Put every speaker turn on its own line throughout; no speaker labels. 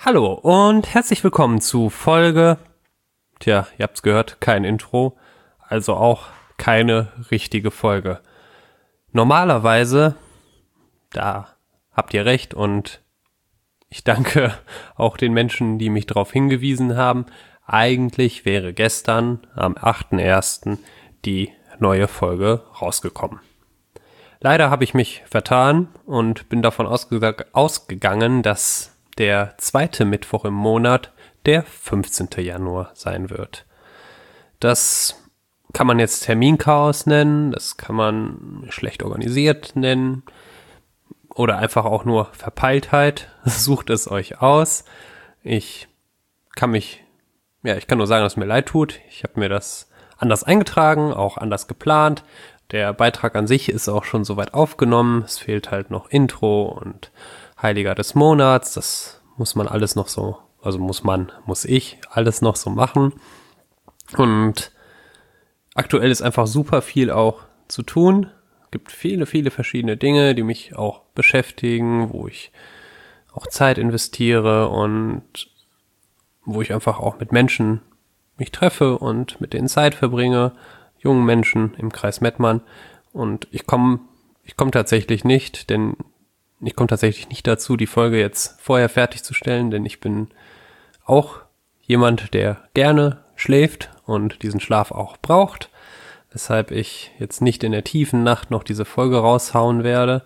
Hallo und herzlich willkommen zu Folge, ihr habt's gehört, kein Intro, also auch keine richtige Folge. Normalerweise, da habt ihr recht und ich danke auch den Menschen, die mich darauf hingewiesen haben, eigentlich wäre gestern am 8.1. die neue Folge rausgekommen. Leider habe ich mich vertan und bin davon ausgegangen, dass der zweite Mittwoch im Monat der 15. Januar sein wird. Das kann man jetzt Terminchaos nennen, das kann man schlecht organisiert nennen oder einfach auch nur Verpeiltheit. Sucht es euch aus. Ich kann nur sagen, dass es mir leid tut. Ich habe mir das anders eingetragen, auch anders geplant. Der Beitrag an sich ist auch schon soweit aufgenommen. Es fehlt halt noch Intro und Heiliger des Monats. Das muss man alles noch so, muss ich alles noch so machen. Und aktuell ist einfach super viel auch zu tun. Es gibt viele, viele verschiedene Dinge, die mich auch beschäftigen, wo ich auch Zeit investiere und wo ich einfach auch mit Menschen mich treffe und mit denen Zeit verbringe, jungen Menschen im Kreis Mettmann. Und ich komme tatsächlich nicht dazu, die Folge jetzt vorher fertigzustellen, denn ich bin auch jemand, der gerne schläft und diesen Schlaf auch braucht, weshalb ich jetzt nicht in der tiefen Nacht noch diese Folge raushauen werde.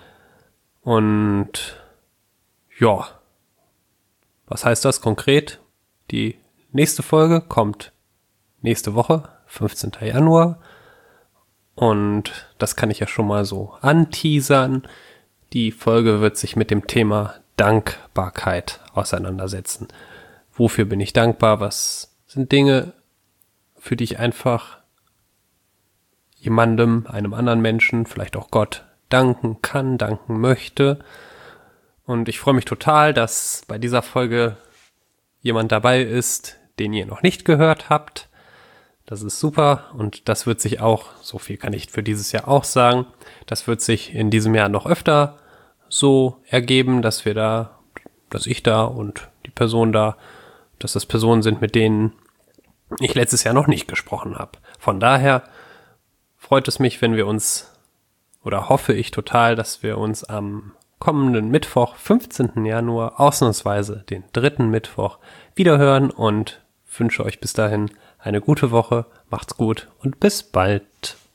Und ja, was heißt das konkret? Die nächste Folge kommt nächste Woche, 15. Januar. Und das kann ich ja schon mal so anteasern. Die Folge wird sich mit dem Thema Dankbarkeit auseinandersetzen. Wofür bin ich dankbar? Was sind Dinge, für die ich einfach jemandem, einem anderen Menschen, vielleicht auch Gott, danken kann, danken möchte? Und ich freue mich total, dass bei dieser Folge jemand dabei ist, den ihr noch nicht gehört habt. Das ist super und das wird sich auch, so viel kann ich für dieses Jahr auch sagen, das wird sich in diesem Jahr noch öfter so ergeben, dass ich da und die Person da, dass das Personen sind, mit denen ich letztes Jahr noch nicht gesprochen habe. Von daher freut es mich, wenn wir uns, oder hoffe ich total, dass wir uns am kommenden Mittwoch, 15. Januar, ausnahmsweise den dritten Mittwoch, wiederhören und wünsche euch bis dahin eine gute Woche, macht's gut und bis bald.